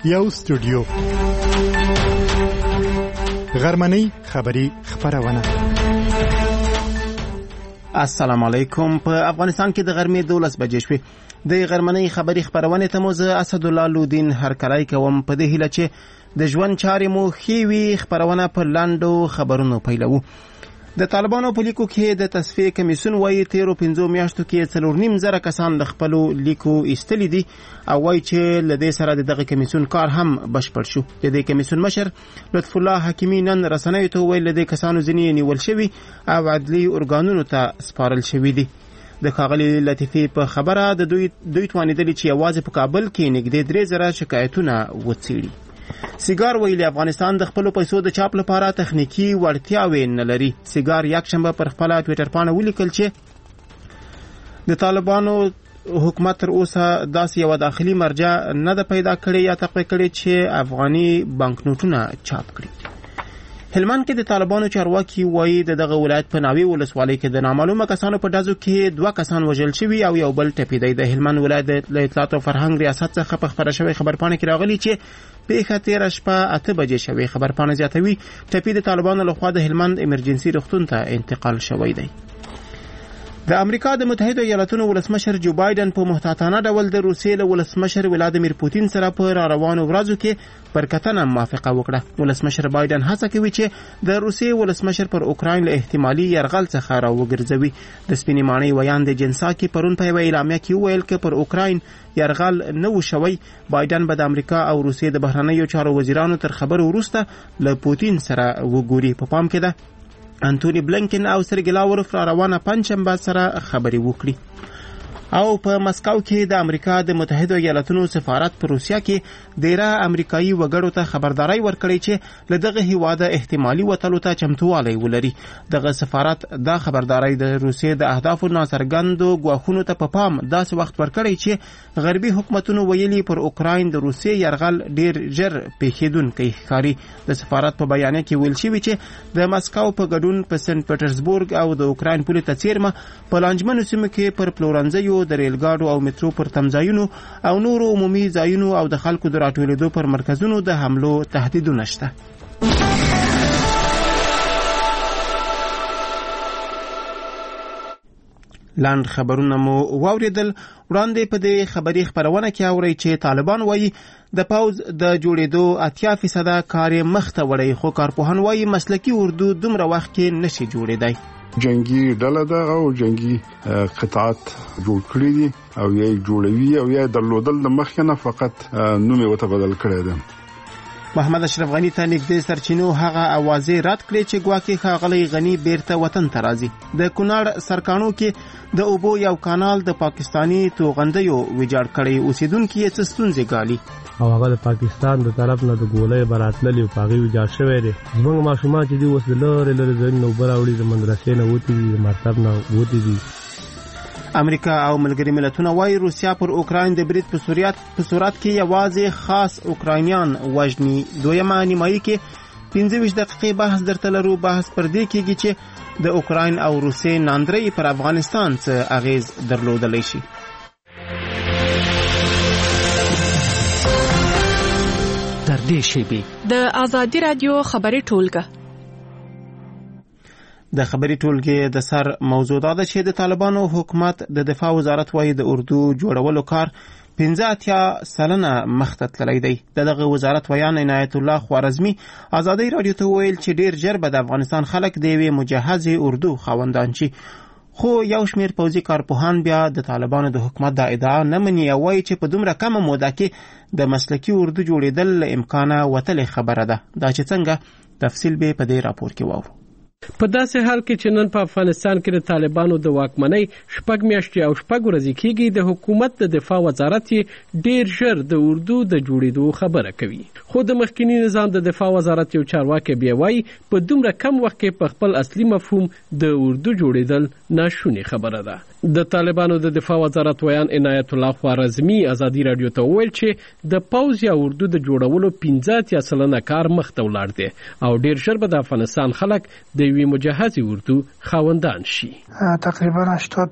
یو سټوډیو غرمنۍ خبری خبرونه. السلام علیکم. په افغانستان کې د غرمې 12 بجې شوې. د غرمنۍ خبری خبرونه ته مو زه اسد الله لودین هرکلی کوم په دې هیله چې د ژوند چارې مو ښې وي. خبرونه په لاندو خبرونو پیلوو. د طالبانو په لیکو کې د تصفیه کمیسیون وايي تیرو 5 میاشتو کې 4.5 کسان د خپلو لیکو ایستلي دي او وايي چې له دې سره دغه کمیسیون کار هم بشپړ شو. د دې کمیسیون مشر لطف الله حکیمی نن رسنیو ته ویل د کسانو ځینې نیول شوي او عدلي ارګانونو ته سپارل شوي دي. د ښاغلي لطیفي په خبره د دوی توانیدلي چې یوازې په کابل کې نږدې 3,000 شکایتونه وڅېړي. سیګار ویلي افغانستان د خپلو پیسو د چاپ لپاره تخنیکی وړتیاوې نه لري. سیګار یکشنبه پر خپله ټویټر پاڼه ولیکل چې د طالبانو حکومت تر اوسه داسې یوه داخلي مرجع نه ده پیدا کړې یا تقویه کړې چې افغاني بانکنوټونه چاپ کړي. هلمند کې د طالبانو چارواکي وایي دغه ولایت په ناوې ولسوالۍ کې د نامعلومه کسانو په ډزو کې 2 کسان وژل شوي او یو بل ټپېدی. د هلمند ولایت د اطلاعات او فرهنګ ریاست څخه په خپره شوې خبرپاڼه کې راغلي چې پیښه تیره شپه 8 بجې شوې. خبرپاڼه زیاتوي ټپي د طالبانو لخوا د هلمند امرجنسي روغتون ته انتقال شوی دی. د امریکا د متحده ایالاتونو ولسمشر جو بایدن په محتاطانه ډول د روسیې له ولسمشر ولادیمیر پوتین سره په راروانو ورځو کې پر کتنه موافقه وکړه. ولسمشر بایدن هڅه کوي چې د روسیې ولسمشر پر اوکراین له احتمالي یرغل څخه راوګرځوي. د سپینې ماڼۍ ویان د جنسا کې پرون په یوه اعلامیه کې وویل چې پر اوکراین یرغل نه و شوی. بایدن به د امریکا او روسیې د بهرنیو چارو وزیرانو تر خبرو وروسته له پوتین سره وګوري. په پام کې ده انټونی بلنکن او سرګی لاوروف را روانه پنځشنبه سره خبرې وکړي. او په مسکو کې د امریکا د متحده ایالاتونو سفارت په روسیا کې ډیره امریکایي وګړو ته خبرداري ورکړي چې له دغه هیواده احتمالي وتلو ته چمتووالی ولري. دغه سفارت دا خبرداري د روسیې د اهدافو ناڅرګندو ګواښونو ته په پام داسې وخت ورکړي چې غربي حکومتونو ویلي پر اوکراین د روسیې یرغل ډیر ژر پیښیدونکی ښکاري. د سفارت په بیان کې ویل شوی چې د مسکو په ګډون په سنت پټرزبورګ او د اوکراین پولې ته څیرمه په لانجمنو سیمو کې پر پلورنځیو د ریلګاډو او مترو پر تمځایونو او نورو عمومي ځایونو او د خلکو د راټولېدو پر مرکزونو د حملو تهدیدونه شته. لاند خبرونه مو واوریدل. وړاندې په دې خبري خبرونه کې اوري چې طالبان وایي د پوز د جوړېدو 80% کار مخ ته وړي، خو کارپوهان وایي مسلکي اردو دومره وخت کې نشي جوړېدای. جنگي ډله ده او جنگي قطعات جوړ کړی دي او یې جوړوي او یې درلودل د مخکنه فقط نوم یې وته بدل کړی دی. محمد اشرف غنی ته نږدې سرچینو هغه اوازې رد کړې چې ګواکې ښاغلی غنی بیرته وطن ته راځي. د کونړ سرکانو کې د اوبو یو کانال د پاکستانی توغندیو ویجاړ کړی. اوسیدونکو یې څه ستونزې ګالي او هغه د پاکستان د طرف نه د ګولۍ براتللی او پاغي ویجاړ شوی دی. زموږ ماشومان چې دی اوس د لرې ځایونو نه اوبه راوړي، د مدرسې نه وتي دي، د مکتب نه وتي دي. امریکا او ملګري ملتونه وايي روسیا پر اوکراین د برید په صورت کې یوازې خاص اوکراینیان وژني. دویمه نیمایي کې 25 دقیقې بحث درته لرو. بحث پر دې کېږي چې د اوکراین او روسیې ناندرۍ پر افغانستان څه اغیز درلودلی شي. تر دې شیبې د آزادي رادیو خبري ټولګه. د خبري ټولګې د سر موضوع دا ده چې د طالبانو حکومت د دفاع وزارت وايي د اردو جوړولو کار 85% مخته تللی دی. دغه وزارت ویان عنایت الله خوارزمی آزادي رادیو ته ویل چې ډیر ژر به د افغانستان خلک د یوې مجهزې اردو خاوندان شي. خو یو شمیر پوځي کارپوهان بیا د طالبانو د حکومت د ادعا نه مني او وایي چې په دومره کمه موده کې د مسلکي اردو جوړېدل له امکانه وتلې خبره ده. دا چې څنګه تفصیل به په دې راپور کې واورو. په داسې حال کې چې نن په افغانستان کې د طالبانو د واکمنۍ 6 میاشتې او 6 ورځې کېږي، د حکومت د دفاع وزارت ډیر ژر د اردو د جوړېدو خبره کوي. خو د مخکنی نظام د دفاع وزارت یو چارواکي بیا وایي په دومره کم وخت کې په خپل اصلي مفهوم د اردو جوړېدل ناشونې خبره ده. د طالبانو د دفاع وزارت ویان عنایت الله خوارزمی آزادي رادیو ته وویل چې د پوز یا اردو د جوړولو 15% کار مخ ته ولاړ دی او ډیر ژر به د افغانستان خلک د یوې مجهزې اردو خاوندان شي. تقریبا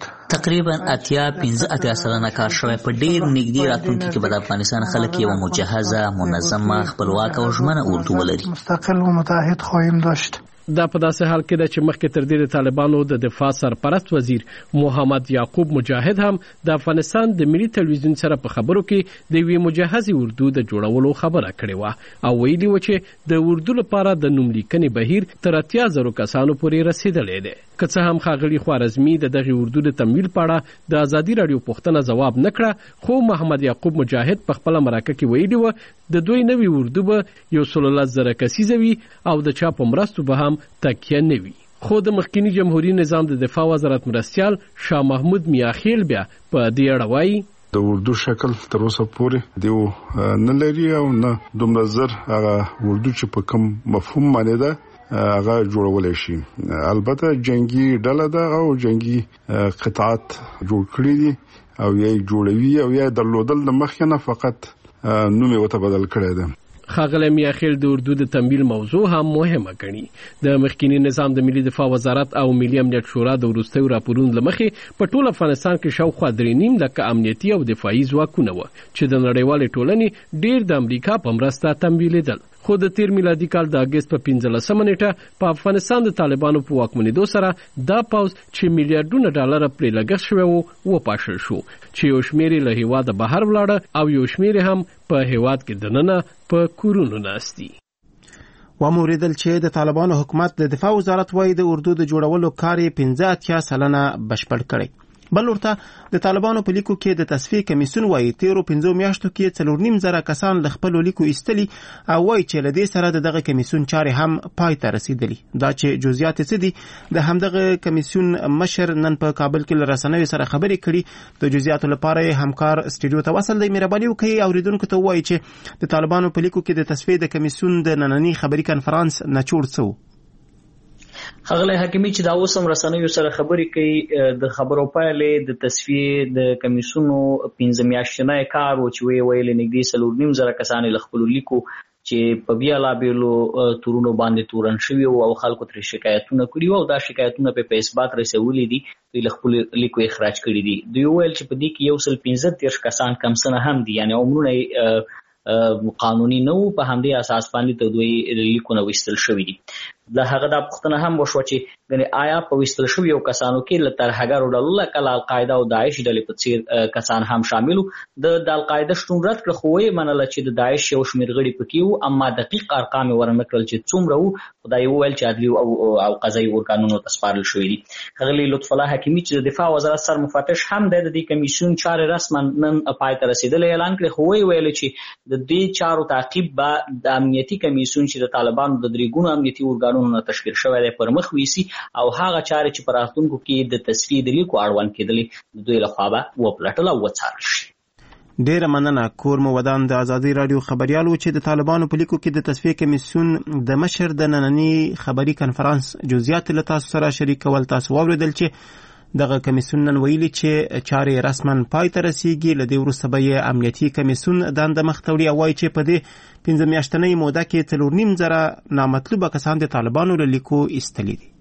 80 سلنه کار شوی. په ډیر نږدې راتلونکي کې به د افغانستان خلک یو مجهزه، منظمه، خپلواکه او ژمنه اردو ولري. مستقل و متحد خواهیم داشت. دا په داسې حال کې ده چې مخکې تر دې د طالبانو د دفاع سرپرست وزیر محمد یعقوب مجاهد هم د افغانستان د ملي تلویزیون سره په خبرو کې د یوې مجهزې اردو د جوړولو خبره کړې وه او ویلي و چې د اردو لپاره د نوم لیکنې بهیر تر 80,000 کسانو پورې رسیدلی دی. که څه هم ښاغلي خوارزمي د دغې اردو د تمویل په اړه د ازادي راډیو پوښتنه ځواب نه کړه، خو محمد یعقوب مجاهد په خپله مرکه کې ویلي و د دوی نوې اردو به 110,000 کسیزه وي او د چا په مرستو به هم تکیه نه وي. خو د مخکینی جمهوریت نظام د دفاع وزارت مرستیال شاه محمود میاخیل بیا په دې اړه وایي د اردو شکل تر اوسه پورې دیو نه لري او نه دومره زر هغه اردو چې په کوم مفهوم باندې ده هغه جوړولای شي. البته جنگي ډله ده او جنگي قطعات جوړ کړی دي او یې جوړوي او یې درلودل د مخکنه فقط نوم یې وته بدل کړی دی. ښاغلی میاخیل د اردو د تمویل موضوع هم مهمه ګڼي. د مخکینی نظام د ملي دفاع وزارت او ملي امنیت شورا د وروستیو راپورونو له مخې په ټول افغانستان کې شاوخوا 3.5 لکه امنیتي او دفاعي ځواکونه وو چې د نړیوالې ټولنې ډیر د امریکا په مرسته تمویلېدل. خو د تیر میلادي کال د اګست په 15 نیټه په افغانستان د طالبانو په واکمنېدو سره دا پوځ چې میلیارډونه ډالر پرې لګښت شوی و وپاشل شو چې یو شمېر یې له هېواده بهر ولاړه او یو شمېر هم په هېواد کې دننه په کورونو ناست دي. وموریدل چې د طالبانو حکومت د دفاع وزارت وایي د اردو د جوړولو کار یې 85% بشپړ کړی. بل ورته د طالبانو په لیکو کې د تصفیه کمیسیون وایي تیرو 5 میاشتو کې 4.5 کسان له خپلو لیکو ایستلي او وایي چې له دې سره دغه کمیسیون چارې هم پای ته رسیدلي. دا چې جزئیات څه دي د همدغه کمیسیون مشر نن په کابل کې له رسنیو سره خبرې کړي. د جزئیاتو لپاره همکار استودیو ته وصل دی. مهرباني وکړئ اوریدونکو ته وایي چې د طالبانو په لیکو کې د تصفیه د کمیسیون د نننی خبري کنفرانس نچوړ څه. ښاغلی حکیمي چې دا اوس هم رسنیو سره خبرې کوي د خبرو پایلې د تصفیې د کمیسیونو 15 میاشتنی کار و چې ویلې نږدې 4.5 کسان له خپلو لیکو چې په بیلابیلو تورونو باندې تورن شوي او خلکو ترې شکایتونه کړي او دا شکایتونه په اثبات رسولي دي دوی له خپلو لیکو اخراج کړي دي. دوی ویل چې په دې کې 115 کسان کم سنه هم دي یعنی عمرونه قانوني نه وو په همدې اساس باندې ته دوی لیکونه وستل شوي دي. د هغه د پښتنه هم وشو چې غني آیا په وستل شوی یو کسانو کې ل ترهګر ډلو لکه القاعده او داعش ډلې په څیر کسان هم شاملو. د القاعده شتون رد کړ خو یې منله چې د داعش یو شمېر غړي پکې وو اما دقیق ارقام ورنه کړل چې څومره وو خدای وویل چې عدلي او قضایي ارګانونو ته سپارل شوی دي. غلی لطف الله حکیمي چې د دفاع وزارت سر مفتش هم د دې کمیسیون چارې رسما نن پای ته رسیدلې اعلان کړ خو یې ویل چې د دې چارو تعقیب به د امنیتي کمیسیون چې د طالبانو د درېګونو امنیتي ارګانونو تشکیل شوی دی پر مخ ویسي او هغه چارې چې پر راتلونکو کې د تصفیې د لیکو اړوند کېدلې د دوی لخوا به وپلټل او وڅارل شي. ډیره مننه. کور مو ودان د ازادي راډیو خبريال و چې د طالبانو په لیکو کې د تصفیه کمیسیون د مشر د نننی خبري کنفرانس جزئیات له تاسو سره شریکول. تاسو واوریدل چې دغه کمیسیون نن ویلي چې چارې رسما پای ته رسیږي. له دې وروسته به امنیتي کمیسیون دنده مخ ته وړي او وایي چې په دې 15 میاشتنۍ موده کې 4.5 نامطلوبه کسان د طالبانو له لیکو ایستلي دي.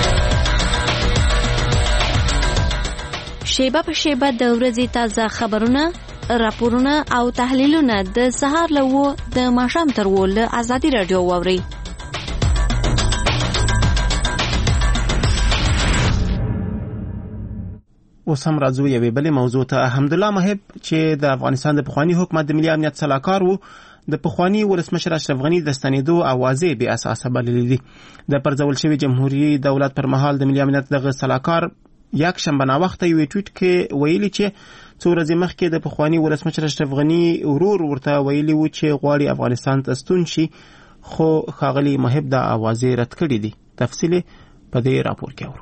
شیبه په شیبه د ورځې تازه خبرونه، راپورونه او تحلیلونه د سهار له 9 د ماښام تر 10 له ازادي راډیو واورئ. اوس هم راځو یوې بلې موضوع ته. حمدالله محب چې د افغانستان د پخواني حکومت د ملي امنیت سلاکار وو د پخواني ولسمشر اشرف غني د ستنېدو اوازې بې اساسه بللې دي. د پرځول شوي جمهوریت دولت پر مهال د ملي امنیت دغه سلاکار یک شنبه ناوخته یو ټویټ کې ویلي چې څو ورځې مخکې د پخواني ولسمشر اشرف غني ورور ورته ویلي و چې غواړي افغانستان ته ستون شي خو ښاغلي محب دا اوازې رد کړې دي. تفصیل په دې راپور کې اورو.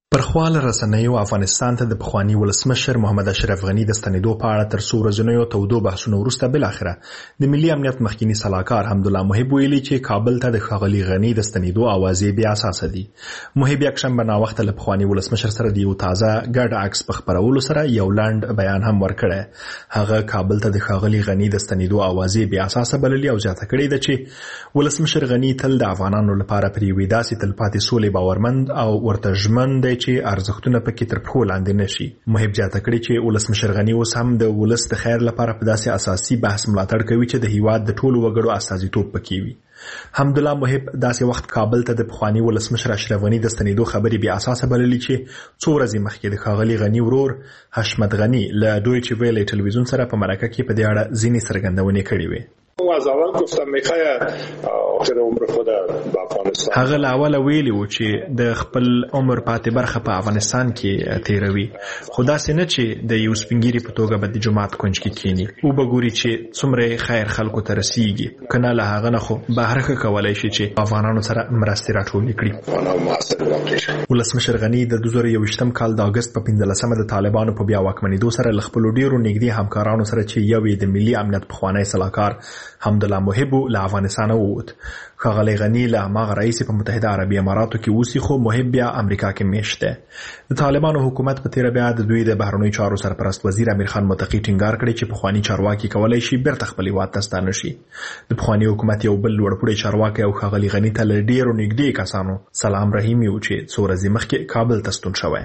پر خواله رسنیو افغانستان ته د پخوانی ولسمشر محمد اشرف غنی د ستنېدو په اړه تر څو ورځنیو تودو بحثونو وروسته بالاخره د ملي امنیت مخکینی سلاکار حمدالله محب ویلي چې کابل ته د ښاغلي غنی د ستنېدو اوازې بې اساسه دي. محب یکشنبه ناوخته له پخوانی ولسمشر سره د یو تازه ګډ عکس په خپرولو سره یو لنډ بیان هم ورکړی. هغه کابل ته د ښاغلي غنی د ستنېدو اوازې بې اساسه بللي او زیاته کړې ده چې ولسمشر غنی تل د افغانانو لپاره پر یوې داسې تلپاتې سولې باورمند او ورته ژمن دی چې ارزښتونه پکې تر پښو لاندې نشي. محب زیاته کړې چې ولسمشر غنی اوس هم د ولس د خیر لپاره په داسې اساسي بحث ملاتړ کوي چې د هیواد د ټولو وګړو استازیتوب پکې وي. حمدالله محب داسې وخت کابل ته د پخوانی ولسمشر اشرف غنی د ستنېدو خبرې بې اساسه بللي چې څو ورځې مخکې د ښاغلي غنی ورور حشمت غنی له دویچه ویلې ټلویزیون سره په مرکه کې په دې اړه ځینې څرګندونې کړې وې. از اول گفتم میخواد آخر عمر خود به افغانستان. هغه له اوله ویلي و چې د خپل عمر پاتې برخه په افغانستان کې تیروي، خو داسې نه چې د یو سپینګیري په توګه به د جماعت کونج کې کینی او بګوري چې څومره خیر خلکو ته رسیږي، کنه له هغه نه خو بهر ښه کولای شي چې افغانانو سره مرستې راټولې کړي. ولسمشر غنی د 2021 کال د اگست په 15مه د طالبانو په بیا واکمنېدو سره له خپلو ډیرو نږدې همکارانو سره چې یو یې د ملي امنیت پخوانی سلاکار حمدالله محب له افغانستان ووت. ښاغلی غنی له هماغه رئیس په متحده عربي اماراتو کې اوسي، خو محب بیا امریکا کې میشت دی. د طالبانو حکومت په تیره بیا د دوی د بهرنیو چارو سرپرست وزیر امیر خان متقي ټینګار کړی چې پخوانی چارواکي کولی شي بیرته خپل هیواد ته ستانه شي. د پخوانی حکومت یو بل لوړپوړی چارواکی او ښاغلي غني ته له ډیرو نږدې کسانو سلام رحیمي و چې څو ورځې مخکې کابل ته ستون شوی.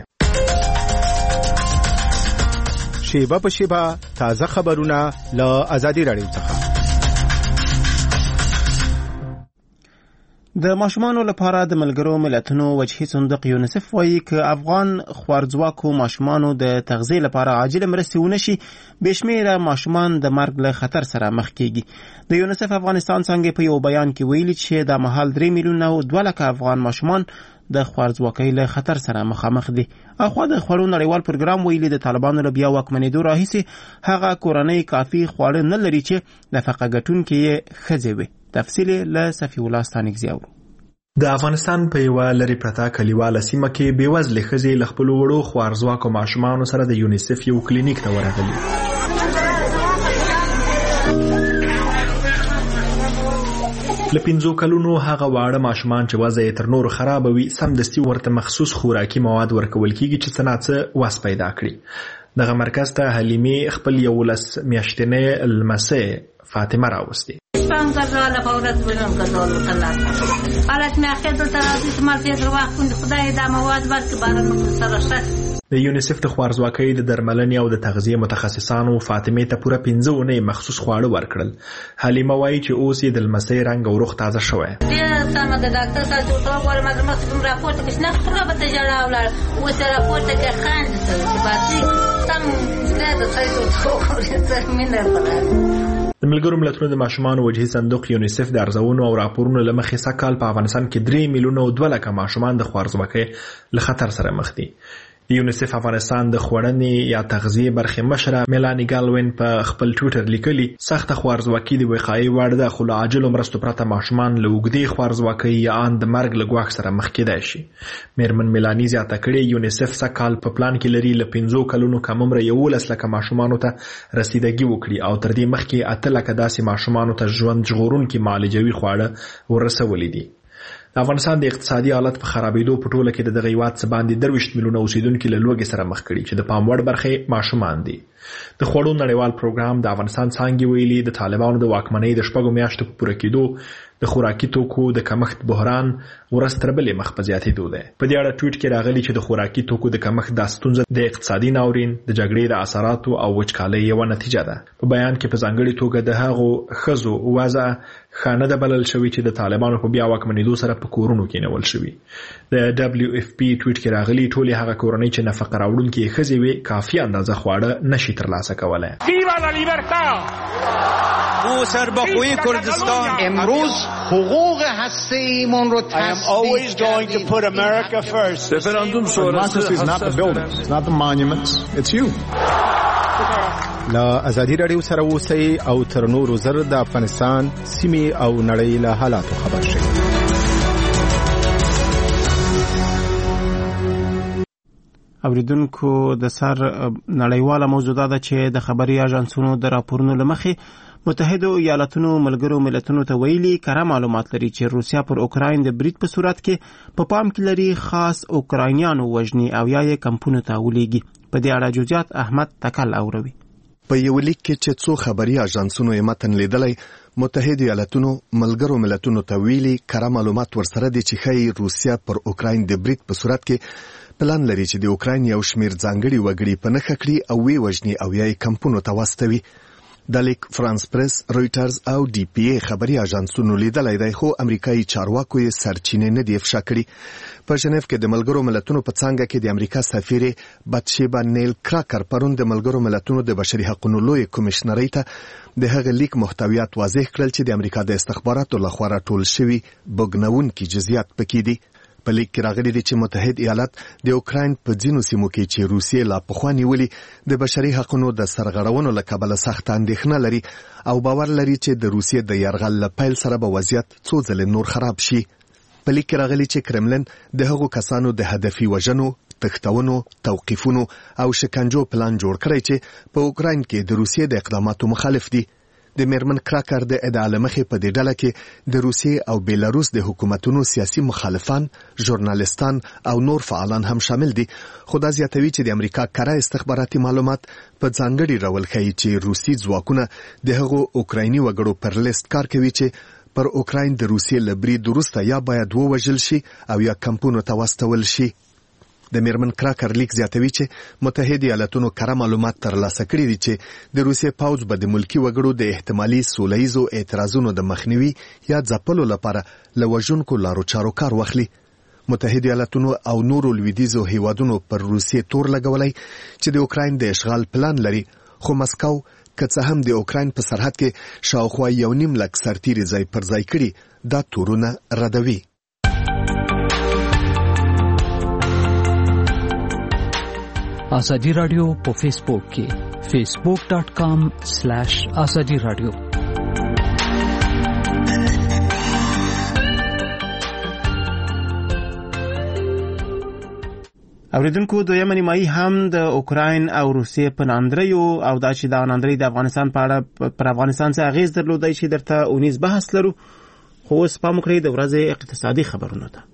شیبه په شیبه تازه خبرونه له آزادي راډیو څخه. د ماشومانو لپاره د ملګرو ملتونو وجهي صندوق یونیسف وایي که افغان خوارځواکو ماشومانو د تغذیې لپاره عاجله مرستې ونشي، بېشمېره ماشومان د مرګ له خطر سره مخ کېږي. د یونیسف افغانستان څانګې په یو بیان کې ویلي چې د مهال 3 میلیونه او 2 لکه افغان ماشومان د خوارځواکۍ له خطر سره مخامخ دي. اخوا د خوړو نړیوال پروګرام ویلي د طالبانو له بیا واکمنېدو راهیسې هغه کورنۍ کافي خواړه نه لري چې نفقه ګټونکې یې ښځې وي. تفصیل له صفی الله ستانکزي اورو. د افغانستان په یوه لرې پرته کلیواله سیمه کې بېوزلې ښځې له خپلو وړو خوارځواکو ماشومانو سره د یونیسف یو کلینیک ته ورغلي. له 5 کلونو هغه واړه ماشومان چې وضع یې تر نورو خرابه وي سمدستي ورته مخصوص خوراکي مواد ورکول کیږي چې څه ناڅه وس پیدا کړي. دغه مرکز ته حلیمې خپل 11 میاشتنۍ لمسۍ فاطمه راوستې. غزاله فورت بنم غزاله ثلاثه قالت ما اخذت ترازيت مال في الواقع كنت خدای دا مواد ورک بارن سره. د یونیسف د خوارځواکۍ د درملنې او د تغذیې متخصصانو فاطمې ته پوره 15 اونۍ مخصوص خواړه ورکړل. حلیمه وایي چې اوس یې د لمسۍ رنګ او روغ تازه شوی. سمه د ډاکټر سره ټول غواړم د مخکې راپورته کې نه خبره به تجاره ولر اوس راپورته کې خان څه باسي تم زړه د څه څه مینه. د ملګرو ملتونو د ماشومانو وجهي صندوق یونیسف د ارزونو او راپورونو له مخې سږ کال په افغانستان کې 3 میلیونه او 2 لکه ماشومان د خوارځواکۍ له خطر سره مخ دي. د یونیسف افغانستان د خوړنې یا تغذیې برخې مشره میلانی ګالوین په خپل ټویټر لیکلي سخته خوارځواکي د وقایې وړ ده، خو له عاجلو مرستو پرته ماشومان له اوږدې خوارځواکۍ یا ان د مرګ له ګواښ سره مخ کېدای شي. میرمن میلانی زیاته کړې یونیسف سږ کال په پلان کې لري له 15 کلونو کم عمره 11 لکه ماشومانو ته رسیدګي وکړي او تر دې مخکې 8 لکه داسې ماشومانو ته ژوند ژغورونکي معالجوي خواړه ورسولي دي. د افغانستان د اقتصادي حالت په خرابېدو په ټوله کې د دغه هیواد څه باندې 23 میلیونه اوسیدونکي له لوږې سره مخ کړي چې د پام وړ برخې ماشومان دي. د خوړو نړیوال پروګرام د افغانستان څانګې ویلي د طالبانو د واکمنۍ د 6 میاشتو په پوره کېدو د خوراکي توکو د کمښت بحران ورځ تر بلې مخ په زیاتېدو دی. په دې اړه ټویټ کې راغلي چې د خوراکي توکو د کمښت دا ستونزه د اقتصادي ناورین، د جګړې د اثراتو او وچکالۍ یوه نتیجه ده. په بیان کې په ځانګړې توګه د هغو ښځو وضع ښه نه ده بلل شوې چې د طالبانو په بیا واکمنېدو سره په کورونو کې نیول شوي. د WFP ټویټ کې راغلي ټولې هغه کورنۍ چې نفقه راوړونکې ښځې وي کافي اندازه خواړه نشي ترلاسه کولی. سربخوی کردستان امروز حقوق هسته‌ایمون رو تصدیق کردیم. Referendum sonrası is not the buildings, it's not the monuments, it's you. له آزادي راډیو سره اوسئ او تر نورو زر د افغانستان سیمې او نړۍ له حالاتو خبر شئ. اوریدونکو د سر نړیواله موضوع ده چې د خبري اژانسونو د راپورونو لمخې متحده ایالاتونو ملګرو ملتونو ته ویلي کره معلومات لري چې روسیا پر اوکراین د برید په صورت کې په پام کې لري خاص اوکراینیانو وژني او یا یې کمپونو ته ولېږي. په دې اړه جزئیات احمد تکل اوروي. په یو لیک کې چې څو خبري اژانسونو یې متن لیدلی، متحده ایالاتونو ملګرو ملتونو ته ویلي کره معلومات ورسره دي چې ښایي روسیا پر اوکراین د برید په صورت کې پلان لري چې د اوکراین یو شمیر ځانګړي وګړي په نښه کړي او وی وژني او یا یې کمپونو ته واستوي. د لیک فرانس پریس، رویټرز او ډي پی ای خبري اژانسونو لیدلی دی، خو امریکایي چارواکو یې سرچینې نه دي افشا کړي. په ژنیف کې د ملګرو ملتونو په څانګه کې د امریکا سفیر باتشیبا نیل کراکر پرون د ملګرو ملتونو د بشري حقوقو لوی کمشنرۍ ته د هغه لیک محتویات واضح کړل چې د امریکا د استخباراتو لخوا راټول شوي بوږنونکي جزئیات پکې دي. په لیک کې راغلي دي چې متحد ایالات د اوکراین په ځینو سیمو کې چې روسیې لا پخوا نیولې د بشري حقوقو د سرغړونو له کبله سخت اندېښنه لري او باور لري چې د روسیې د یرغل له پیل سره به وضعیت څو ځلې نور خراب شي. په لیک کې راغلي چې کرملن د هغو کسانو د هدفي وژنو، تښتونو، توقیفونو او شکنجو پلان جوړ کړی چې په اوکراین کې د روسیې د اقداماتو مخالف دي. د میرمن کراکر د ادعا لمخې په دې ډله کې د روسیې او بیلاروس د حکومتونو سیاسي مخالفان، ژورنالستان او نور فعالان هم شامل دي، خو دا زیاتوي چې د امریکا کره استخباراتي معلومات په ځانګړي ډول ښیي چې روسي ځواکونه د هغو اوکرایني وګړو پر لیست کار کوي چې پر اوکراین د روسیې له برید وروسته یا باید ووژل شي او یا کمپونو ته واستول شي. د میرمن کراکر لیک زیاتوي چې متحده ایالاتونو کره معلومات ترلاسه کړي دي چې د روسیې پوځ به د ملکی وګړو د احتمالي سولهییزو اعتراضونو د مخنیوي یا ځپلو لپاره له وژونکو لارو چارو کار واخلي. متحده ایالاتونو او نورو لویدیځو هیوادونو پر روسیې تور لګولی چې د اوکراین د اشغال پلان لري، خو مسکو که څه هم د اوکراین په سرحد کې شاوخوا 1.5 لک سرتیري ځای پر ځای کړي، دا تورونه ردوي. آزادی رادیو په فیسبوک کې facebook.com/azadi radio. اوریدونکو دویمه نیمایي هم د اوکراین او روسیې په ناندریو او دا چې دا ناندري د افغانستان په اړه پر افغانستان څه اغیز درلودای شي درته اونیز بحث لرو، خو اوس پام وکړئ د ورځې اقتصادي خبرونو ته.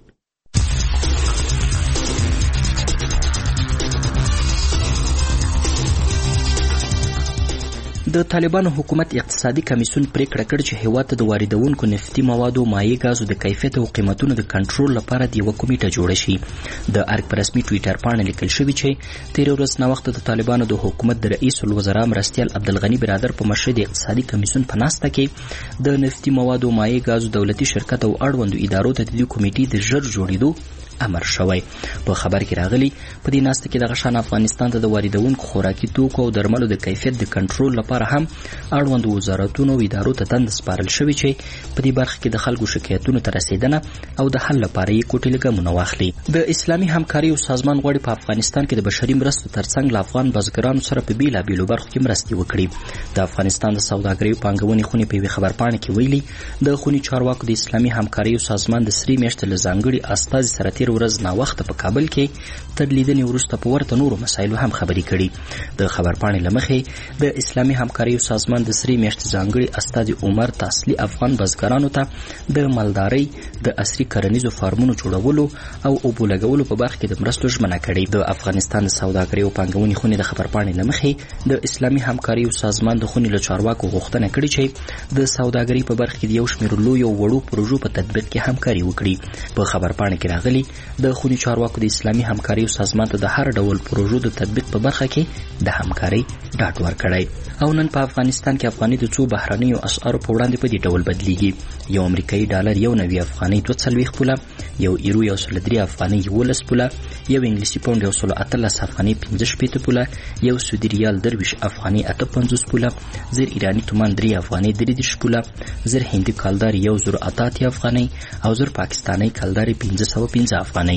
د طالبانو حکومت اقتصادي کمیسیون پریکړه کړې چې هیواد ته د واردونکو نفتي موادو، مایع ګازو د کیفیت او قیمتونو د کنټرول لپاره د یوه کمیټه جوړه شي. د ارګ په رسمي ټویټر پاڼه لیکل شوي چې تېره ورځ ناوخته د طالبانو د حکومت د رئیس الوزرا مرستیال عبدالغني برادر په مشرۍ د اقتصادي کمیسیون په ناسته کې د نفتي موادو، مایع ګازو دولتي شرکت او اړوندو ادارو ته د دې کمیټې د ژر جوړېدو امر شوی. په خبر کې راغلی په دې ناسته کې دغه شان افغانستان ته د واردونکو خوراکي توکو او درملو د کیفیت د کنټرول لپاره هم اړوند وزارتونو او ادارو ته دنده سپارل شوې چې په دې برخه کې د خلکو شکایتونو ته رسیدنه او د حل لپاره یې کوټې ګامونه واخلي. د اسلامي همکارۍ سازمان غواړي په افغانستان کې د بشري مرستو ترڅنګ له افغان بزګرانو سره په بیلابیلو برخو کې مرستې وکړي. د افغانستان د سوداګرۍ او پانګونې خونې په یوې خبرپاڼه کې ویلي د خونې چارواکو د اسلامي همکارۍ سازمان د سرې میاشتې له ځانګړي استازي سره تېره ورځ ناوخته په کابل کې تر لیدنې وروسته په ورته نورو مسایلو هم خبرې کړي. د خبرپاڼې له مخې د اسلامي همکارۍ سازمان د سرې میاشتې ځانګړي استازي عمر تاصلي افغان بزګرانو ته د مالدارۍ د عصري کرنیزو فارمونو جوړولو او اوبو لګولو په برخه کې د مرستو ژمنه کړې. د افغانستان د سوداګرۍ او پانګونې خونې د خبرپاڼې له مخې د اسلامي همکارۍ سازمان د خونې له چارواکو غوښتنه کړې چې د سوداګرۍ په برخه کې د یو شمېر لویو وړو پروژو په تطبیق کې همکاري وکړي. په خبرپاڼه کې راغلي د خونې چارواکو د اسلامي همکارۍ سازمان ته د هر ډول پروژو د تطبیق په برخه کې د همکارۍ ډاډ ورکړی. او نن په افغانستان کې افغاني د څو بهرنیو اسعارو په وړاندې په دې ډول بدلیږي. یو امریکایي ډالر 1.90 افغانۍ 240 پوله، یو ایرو 103 افغانۍ 11 پوله، یو انګلیسي پاونډ 118 افغانۍ 15 پوله، یو سعودي ریال 23 افغانۍ 58 پوله، زر ایرانی تومان 3 افغانۍ 33 پوله، زر هندي کالدار 1088 افغانۍ او زر پاکستاني کالدار 515 افغانۍ.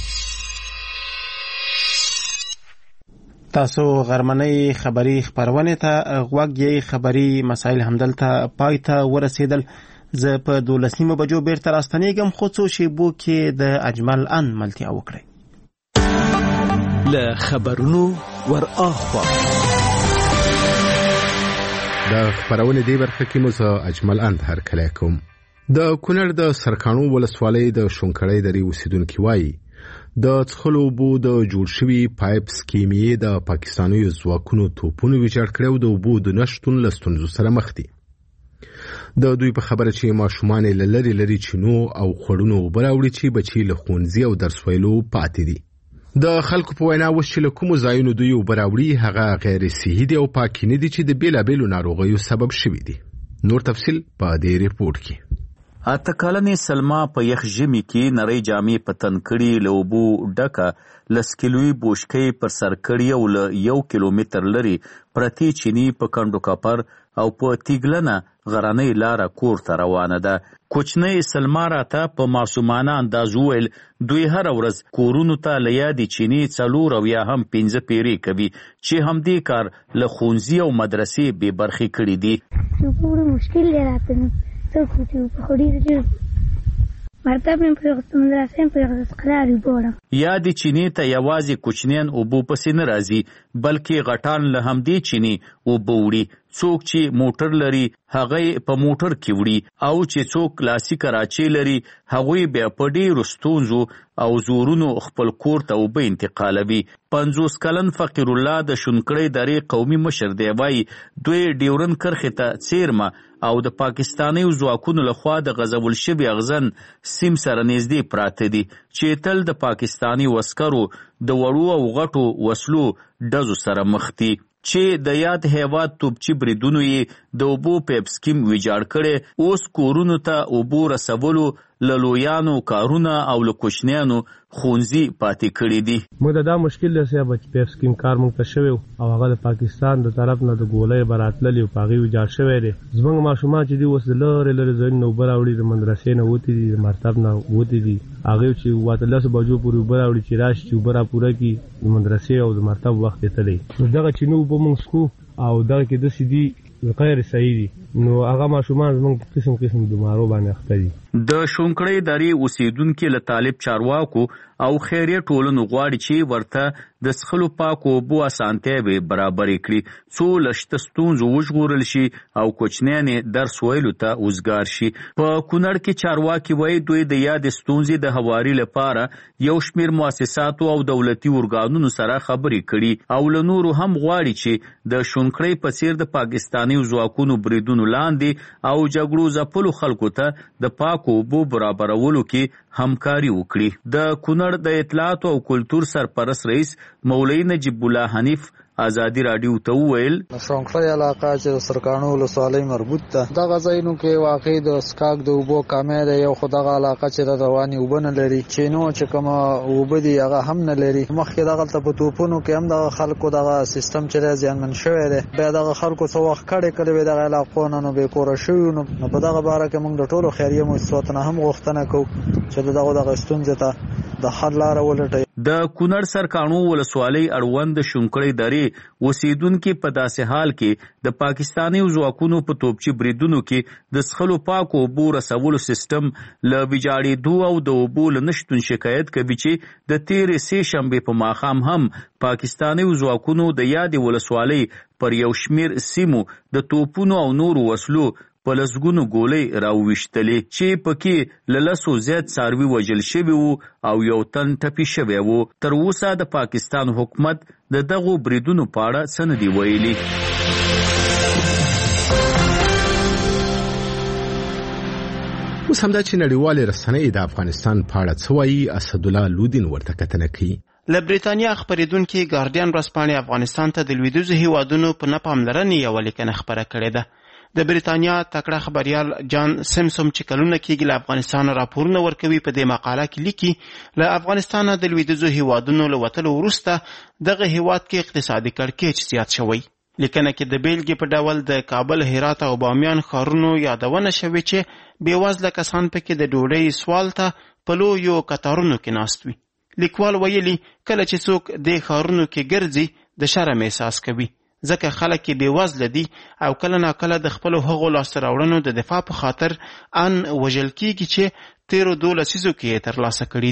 تاسو غرمنۍ خبری خبرونه ته غوږ یې خبری مسایل همدلته پای ته ورسېدل. زه په 12 بجو بیرته راستنېږم، خو څو شیبو کې د اجمل ان ملتیا وکړئ. له خبرونو ور اخوا د خبرونه دی برخه کې مو زه اجمل اند هر کله کوم. د کونړ د سرکانو ولسوالۍ د شونکړې درې اوسیدونکو وایي د څخلو بو د جوړ شوی پایپ سکیمي د پاکستاني ځواکونو توپونو ویجاړ کړو د بو د نشټون لستونزو سره مخ دي. د دوی په خبره چې ماشومان لری لری چینو او خړونو براوړي چې بچي له خونځي او درس ویلو پاتې دي. د خلکو په وینا وشي له کوم ځایونو دوی براوړي هغه غیر صحي دي او پاک نه دي چې د بیلابېلو ناروغیو سبب شوي دي. نور تفصیل په دې ریپورت کې. اته کلنې سلما په یخ ژمي کې نری جامې په تن کړي له اوبو ډکه لس کیلوي بوشکۍ پر سر کړي او له 1 کیلومتر لري پرتی چینی په کندو کاپر او په تیګلنه غرانۍ لاره کور ته روانه ده. کوچنۍ سلما راته په معصومانه انداز وویل دوی هر ورځ کورونو ته له یادې چینی 4 او یا هم 5 پیرې کوي چې همدې کار له ښوونځي او مدرسې بې برخې کړي دي. مشکل دی راته تو کوچو په خوري مرتب من په مدرسې په قرار وګورم. یا د چینی ته یوازې کوچنیان اوبو پسې نه راځي بلکې غټان له همدې چینی اوبه وړي. څوک چې موټر لري هغه په موټر کې وړي او چې څوک کلاسیک راچی لري هغوی بیا په ډېرو ستونزو او زورونو خپل کور ته اوبه انتقالوي. 50 کلن فقیر الله د شونکړې درې قومي مشر دی وایي دوی ډیورن کرښې ته څیرمه او د پاکستاني ځواکونو لخوا د غزول شوي اغزن سیم سره نږدې پراته دي چې تل د پاکستاني عسکرو د وړو او غټو وسلو ډزو سره مخ دي چې د یاد هیواد توپچی بریدونو یې د اوبو پیپ سکیم ویجاړ کړي. اوس کورونو ته اوبو رسولو لویانو کارونه او لکوشنیانو خونځي پاتې کړي دي. موږ دا مشکل لسه بچ پیپ سکیم کار مونږ ته شوی او هغه د پاکستان د طرف نه د ګولې براتللی او پاغي ویجاړ شوی دی. زموږ ماشومان چې دی وس لری زین نو براوړي د مدرسې نه وتی دي مرتب نه وتی دي هغه چې واته 10 بجو پورې براوړي چې راشي چې برا پوره کی د مدرسې او د مرتب وخت ته دی. دغه چې نو په مونږ سکو او دغه کې د سیدی غیر صحیح دي نو هغه ماشومان زموږ قسم بیمارو باندې اخته دي. د شونکړې درې اوسیدونکو له طالب چارواکو او خیریه ټولنو غواړي چې ورته د څښلو پاکو اوبو اسانتیا به برابر کړي څو لشته ستونزو وژغورل شي او کوچنیان درس ویلو ته اوزګار شي. په کونړ کې چارواکي وایي دوی د یاد ستونزې د هواري لپاره یو شمیر مؤسساتو او دولتي ارګانونو سره خبرې کړي او له نورو هم غواړي چې د شونکړې په څیر د پاکستاني ځواکونو بریدونو لاندې او جګړو ځپلو خلکو ته د پاکو اوبو برابرولو کې همکاري وکړي. د کونړ د اطلاعات او کلتور سرپرست رئیس مولوی نجیب الله حنیف آزادی رادیو ته وویل شونکړې علاقه چې د سرکانو ولسوالۍ مربوط ده دغه ځایونو کې واقع د سکاک د اوبو کمې ده یو خدغه علاقه چې د رواني اوبه نه لري چې نو چې کوم اوبه دي هغه هم نه لري. مخکې دغه ته په توپونو کې هم د خلکو دغه سیستم چې ځانمن شوی دی بیا دغه خلکو څو وخت کړي کړي دغه علاقو نه به کور شوی نو په دغه باره کې موږ د ټولو خیریه مؤسساتو نه هم غوښتنه کوو چې دغه ستونزې ته د حل لاره ولټوي. د کونړ سرکانو ولسوالۍ اړوند شونکړې درې اوسیدونکو په داسې حال کې د پاکستاني ځواکونو په توپچی بریدونو کې د څښلو پاکو اوبو رسولو سیستم له ویجاړېدو او د اوبو له نشتون شکایت کوي چې د تیرې سې شنبې په ماښام هم پاکستاني ځواکونو د یادې ولسوالۍ پر یو شمیر سیمو د توپونو او نورو وسلو په لسګونو ګولۍ راوویشتلې چې پکې له 100 زیات څاروي وژل شوي وو او یو تن ټپي شوی وو. تر اوسه د پاکستان حکومت د دغو بریدونو په اړه څه نه دي ویلي. اوس همدا چې نړیوالې رسنۍ د افغانستان په اړه څه وایي اسدالله لودین ورته کتنه کوي. له بریتانیا خبریدونکي ګارډین ورځپاڼې افغانستان ته د لویدیځو هیوادونو په نه پاملرنې یوه لیکنه خپره کړې ده. د بریتانیا تکړه خبريال جان سیمسوم چې کلونه کېږي له افغانستان راپورونه ورکوي په دې مقاله کې لیکي له افغانستان د لویدیځو هیوادونو له وتلو وروسته دغه هیواد کې اقتصادي کړکېچ زیات شوی. لیکنه کې د بیلګې په ډول د کابل، هرات او بامیان ښارونو یادونه شوې چې بېوزله کسان پکې د ډوډۍ سوال ته په لویو کتارونو کې ناست وي. لیکوال ویلي کله چې څوک دې ښارونو کې ګرځي د شرم احساس کوي ځکه خلک یې بېوزله دي او کله ناکله د خپلو هغو لاسته راوړنو د دفاع په خاطر ان وژل کېږي چې تیرو 12 لسیزو کې یې ترلاسه کړي دي.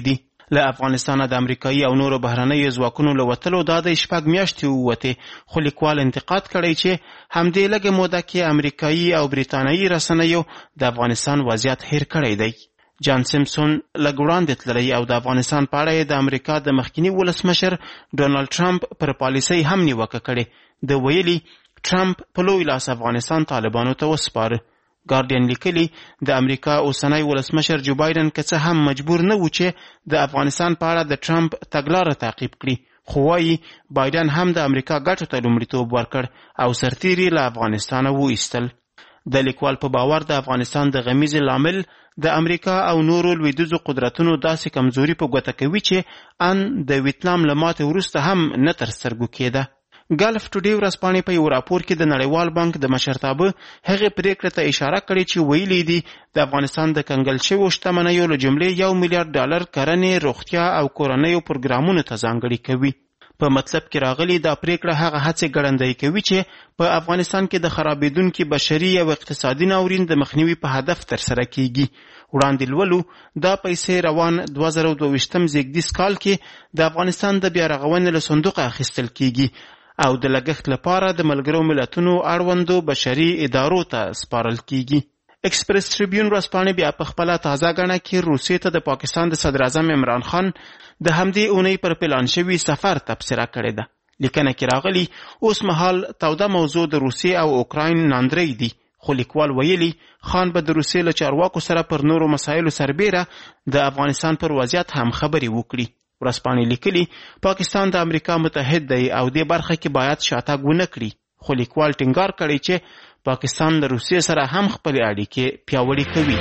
له افغانستان د امریکایي او نورو بهرنیو ځواکونو له وتلو دا د 6 میاشتې ووتې، خو لیکوال انتقاد کړی چې همدې لږه موده کې امریکایي او بریتانیایي رسنیو د افغانستان وضعیت هیر کړی دی. جان سیمسون لږ وړاندې تللی او د افغانستان په اړه د امریکا د مخکینی ولسمشر ډونالډ ټرمپ پر پالیسۍ هم نیوکه کړې. د ویلي ټرمپ په لوی لاس افغانستان طالبانو ته وسپاره. ګارډین لیکلی د امریکا اوسنی ولسمشر جو بایدن که څه هم مجبور نه و چې د افغانستان په اړه د ټرمپ تګلاره تعقیب کړي، خو وایي بایدن هم د امریکا ګټو ته لومړیتوب ورکړ او سرتیري له افغانستانه وایستل. د لیکوال په باور د افغانستان د غمیزې لامل د امریکا او نورو لویدیځو قدرتونو داسې کمزوري په ګوته کوي چې ان د ویتنام له ماتې وروسته هم نه تر سترګو کېده. ګلف ټوډے ورځپاڼې په یو راپور کې د نړیوال بانک د مشرتابه هغې پریکړې ته اشاره کړې چې ویلي دي د افغانستان د کنګل شویو شتمنیو له جملې $1 میلیارډ کرنې، روغتیا او کورنیو پروګرامونو ته ځانګړي کوي. په مطلب کې راغلي دا پریکړه هغه هڅې ګړندۍ کوي چې په افغانستان کې د خرابېدونکي بشري او اقتصادي ناورین د مخنیوي په هدف ترسره کیږي. وړاندې لولو دا پیسې روان 2022 زیږدیز کال کې د افغانستان د بیا رغونې له صندوقه اخیستل کیږي او د لګښت لپاره د ملګرو ملتونو اړوندو بشري ادارو ته سپارل کیږي. ایکسپریس ټریبیون ورځپاڼې بیا په خپله تازه ګڼه کې روسیې ته د پاکستان د صدر اعظم عمران خان د همدې اونۍ پر پلان شوي سفر تبصره کړې ده. لیکنه کې راغلي اوس مهال توده موضوع د روسیې او اوکراین ناندرۍ دي، خو لیکوال ویلي خان به د روسیې له چارواکو سره پر نورو مسایلو سربیره د افغانستان پر وضعیت هم خبرې وکړي. ورځپاڼې لیکلي پاکستان د امریکا متحد دی او دې برخه کې باید شاتګ ونه کړي، خو لیکوال ټینګار کړی چې پاکستان د روسیې سره هم خپلې اړیکې پیاوړې کوي.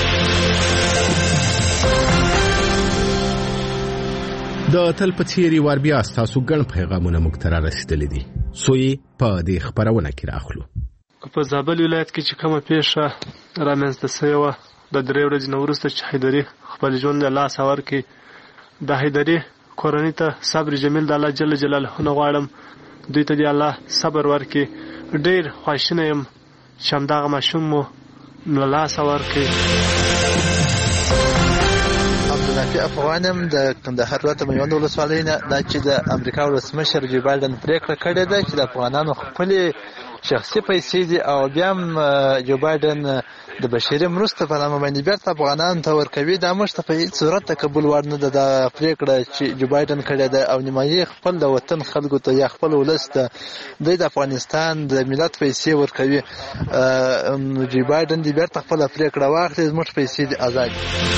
د تل په څیر وار بیا ستاسو ګڼ پیغامونه موږ ته رارسېدلي دي، سوی په دې خپرونه کې راخلو. په زابل ولایت کې چې کومه پیښه رامنځته شوې وه د 3 ورځې نه وروسته چې حیدري خپل ژوند له لاسه ورکړي، د حیدري کورنۍ ته صبر جمیل د الله جل جلاله نه غواړم، دوی ته دې الله صبر ورکړي. ډېر خواشینی یم چې همدغه ماشوم مو له لاسه ورکړي. عبدالنافع افغان یم د کندهار ولایت میوند ولسوالۍ نه. دا چې د امریکا ولسمشر جو بایدن پریکړه کړې ده چې د افغانانو خپلې شخصي پیسې دي او بیا هم جو بایدن د بشري مرستو په نامه باندې بیرته افغانانو ته ورکوي. دا موږ ته په هېڅ صورت تقبل وړ نه ده دا پریکړه چې جو بایدن کړې ده او نیمایي خپل د وطن خلکو ته یا خپل ولس ته دوی د افغانستان د ملت پیسې ورکوي. جو بایدن دې بیرته خپله پریکړه واخلي، زموږ پیسې دې ازاد.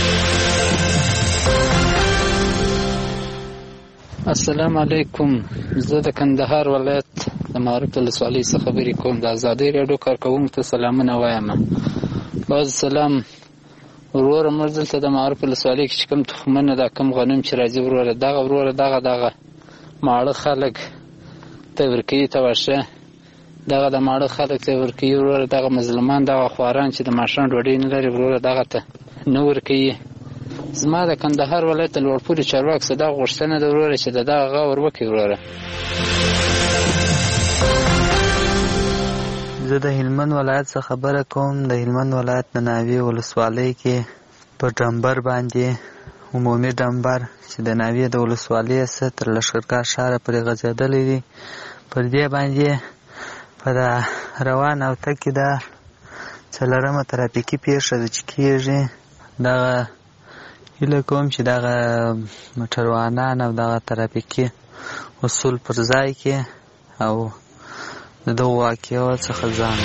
السلام علیکم، زه د کندهار ولایت د معروف ولسوالۍ څخه خبرې کوم. د ازادۍ راډیو کارکوونکو ته سلامونه وایم. باز سلام وروره، موږ دلته د معروف ولسوالۍ کې چې کوم تخمونه دا کوم غنم چې راځي وروره دغه ماړه خلک ته ورکوي، ته ورشه دغه د ماړه خلک ته ورکوي وروره، دغه مظلومان دغه خواران چې د ماښام ډوډۍ نه لري وروره دغه ته نه ورکوي. زما د کندهار ولایت لوړپوړي چارواکو څخه دا غوښتنه ده وروره چې د دغه غور وکړي وروره. زه د هلمند ولایت څخه خبره کوم. د هلمند ولایت د ناوې ولسوالۍ کې په ډمبر باندې عمومي ډمبر چې د ناوې د ولسوالۍ څخه تر لښکرګاه ښاره پورې غځېدلی دی، پر دې باندې په روان او تګ کې دا 4مه ترافیکي پیښه ده چې کېږي. دغه هیله کوم چې دغه موټروانان او دغه ترافیکي اصول پر ځای کې او د دغو واقعو څخه ځان.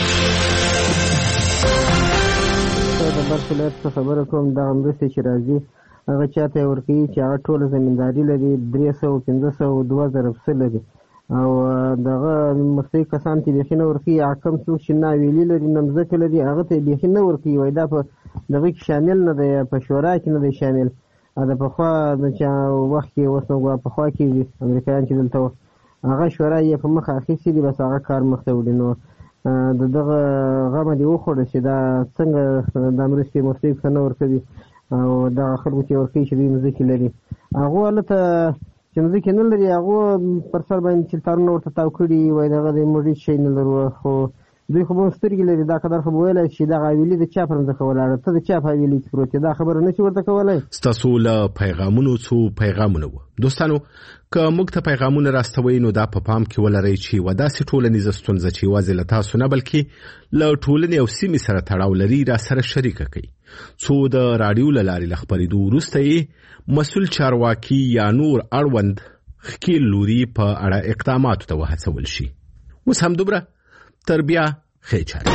د بلخ ولایت څخه خبره کوم. دغه مرستې چې راځي هغه چاته یې ورکوي چې هغه ټوله زمینداري لري، 300 500 2000 پسه لري او دغه مستحق کسان ته بیخي نه ورکوي. هغه کوم څوک چې ناویلي لري، نه مځکه لري، هغه ته یې بیخي نه ورکوي. وایي دا په دغه کې شامل نه دی، په شورا کې نه دی شامل. د پخوا د چا وخت کې اوس نو پخوا کې امریکایان چې دلته وو هغه شورا یې په مخه اخیستي دي، بس هغه کار مخته وړي. نو د دغه غمه دې وخوړه چې دا څنګه دا مرستې مستحق ته نه ورکوي او دغه خلکو چې ورکوي چې دوی مځکې لري، هغو هلته چې مځکې نه لري هغو پر سر باندې چې تارونه ورته تاو کړي وایي دغه دی موږ هېڅ شی نه لرو، خو دوی خو به سترګې لري دا قدر خو به ویلی چې دغه حویلي د چا پر مځکه ولاړه ته د چا په حویلي کې پروت یې دا خبره نشي ورته کولی. ستاسو له پیغامونو څو پیغامونه وو دوستانو که موږ ته پیغامونه راستوئ نو دا په پام کې ولرئ چې یوه داسې ټولنیزه ستونزه چې یوازې له تاسو نه بلکې له ټولنې او سیمې سره تړاو لري راسره شریکه کړئ څو د راډیو له لارې له خپرېدو وروسته یې مسؤل چارواکي یا نور اړوند ښکیل لوري په اړه اقداماتو ته وهڅول شي. اوس همدومره تر بیا ښې چارې.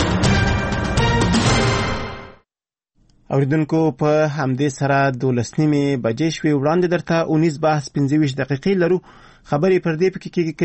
اوریدونکو په همدې سره 12:30 بجې شوې. وړاندې درته اونیز بحث 25 دقیقې لرو. خبرې پر دې پکې